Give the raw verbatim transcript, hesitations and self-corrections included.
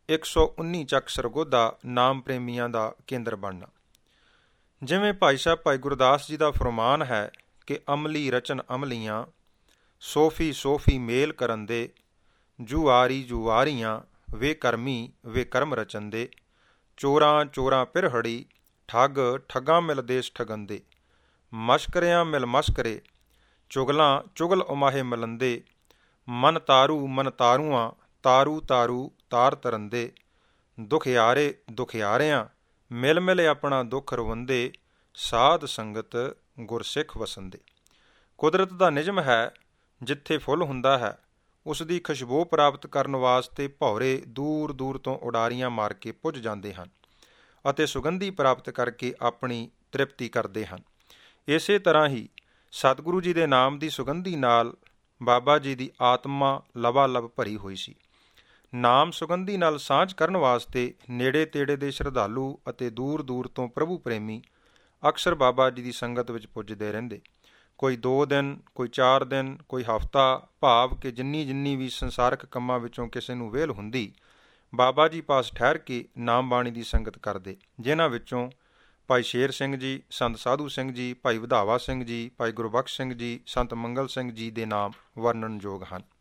ਇੱਕ ਸੌ ਉੱਨੀ ਚੱਕ ਸਰਗੋਧਾ ਨਾਮ ਪ੍ਰੇਮੀਆਂ ਦਾ ਕੇਂਦਰ ਬਣਨਾ। ਜਿਵੇਂ ਭਾਈ ਸਾਹਿਬ ਭਾਈ ਗੁਰਦਾਸ ਜੀ ਦਾ ਫਰਮਾਨ ਹੈ ਕਿ ਅਮਲੀ ਰਚਨ ਅਮਲੀਆਂ, ਸੋਫੀ ਸੋਫੀ ਮੇਲ ਕਰਨ ਦੇ, ਜੁਆਰੀ ਜੁਆਰੀਆਂ, ਵੇ ਕਰਮੀ ਵੇ ਕਰਮ ਰਚਨ ਦੇ, ਚੋਰਾਂ ਚੋਰਾਂ ਪਿਰਹੜੀ, ਠੱਗ ਠੱਗਾਂ ਮਿਲ ਦੇਸ ਠਗੰਦੇ, ਮਸ਼ਕਰਿਆਂ ਮਿਲ ਮਸ਼ਕਰੇ, ਚੁਗਲਾਂ ਚੁਗਲ ਉਮਾਹੇ ਮਿਲੰਦੇ, ਮਨ ਤਾਰੂ ਮਨ ਤਾਰੂਆਂ, ਤਾਰੂ ਤਾਰੂ ਤਾਰ ਤਰੰਦੇ, ਦੁਖਿਆਰੇ ਦੁਖਿਆਰਿਆਂ, ਮਿਲ ਮਿਲ ਆਪਣਾ ਦੁੱਖ ਰਵੰਦੇ, ਸਾਧ ਸੰਗਤ ਗੁਰਸਿੱਖ ਵਸੰਦੇ। ਕੁਦਰਤ ਦਾ ਨਿਯਮ ਹੈ, ਜਿੱਥੇ ਫੁੱਲ ਹੁੰਦਾ ਹੈ ਉਸ ਦੀ ਖੁਸ਼ਬੂ ਪ੍ਰਾਪਤ ਕਰਨ ਵਾਸਤੇ ਭੌਰੇ ਦੂਰ ਦੂਰ ਤੋਂ ਉਡਾਰੀਆਂ ਮਾਰ ਕੇ ਪੁੱਜ ਜਾਂਦੇ ਹਨ ਅਤੇ ਸੁਗੰਧੀ ਪ੍ਰਾਪਤ ਕਰਕੇ ਆਪਣੀ ਤ੍ਰਿਪਤੀ ਕਰਦੇ ਹਨ। ਇਸੇ ਤਰ੍ਹਾਂ ਹੀ ਸਤਿਗੁਰੂ ਜੀ ਦੇ ਨਾਮ ਦੀ ਸੁਗੰਧੀ ਨਾਲ ਬਾਬਾ ਜੀ ਦੀ ਆਤਮਾ ਲਬਾ ਲਬ ਭਰੀ ਹੋਈ ਸੀ। ਨਾਮ ਸੁਗੰਧੀ ਨਾਲ ਸਾਂਝ ਕਰਨ ਵਾਸਤੇ ਨੇੜੇ ਤੇੜੇ ਦੇ ਸ਼ਰਧਾਲੂ ਅਤੇ ਦੂਰ ਦੂਰ ਤੋਂ ਪ੍ਰਭੂ ਪ੍ਰੇਮੀ ਅਕਸਰ ਬਾਬਾ ਜੀ ਦੀ ਸੰਗਤ ਵਿੱਚ ਪੁੱਜਦੇ ਰਹਿੰਦੇ। ਕੋਈ ਦੋ ਦਿਨ, ਕੋਈ ਚਾਰ ਦਿਨ, ਕੋਈ ਹਫ਼ਤਾ, ਭਾਵ ਕਿ ਜਿੰਨੀ ਜਿੰਨੀ ਵੀ ਸੰਸਾਰਕ ਕੰਮਾਂ ਵਿੱਚੋਂ ਕਿਸੇ ਨੂੰ ਵਿਹਲ ਹੁੰਦੀ, ਬਾਬਾ ਜੀ ਪਾਸ ਠਹਿਰ ਕੇ ਨਾਮ ਬਾਣੀ ਦੀ ਸੰਗਤ ਕਰਦੇ, ਜਿਨ੍ਹਾਂ ਵਿੱਚੋਂ ਭਾਈ ਸ਼ੇਰ ਸਿੰਘ ਜੀ, ਸੰਤ ਸਾਧੂ ਸਿੰਘ ਜੀ, ਭਾਈ ਵਧਾਵਾ ਸਿੰਘ ਜੀ, ਭਾਈ ਗੁਰਬਖਸ਼ ਸਿੰਘ ਜੀ, ਸੰਤ ਮੰਗਲ ਸਿੰਘ ਜੀ ਦੇ ਨਾਮ ਵਰਣਨਯੋਗ ਹਨ।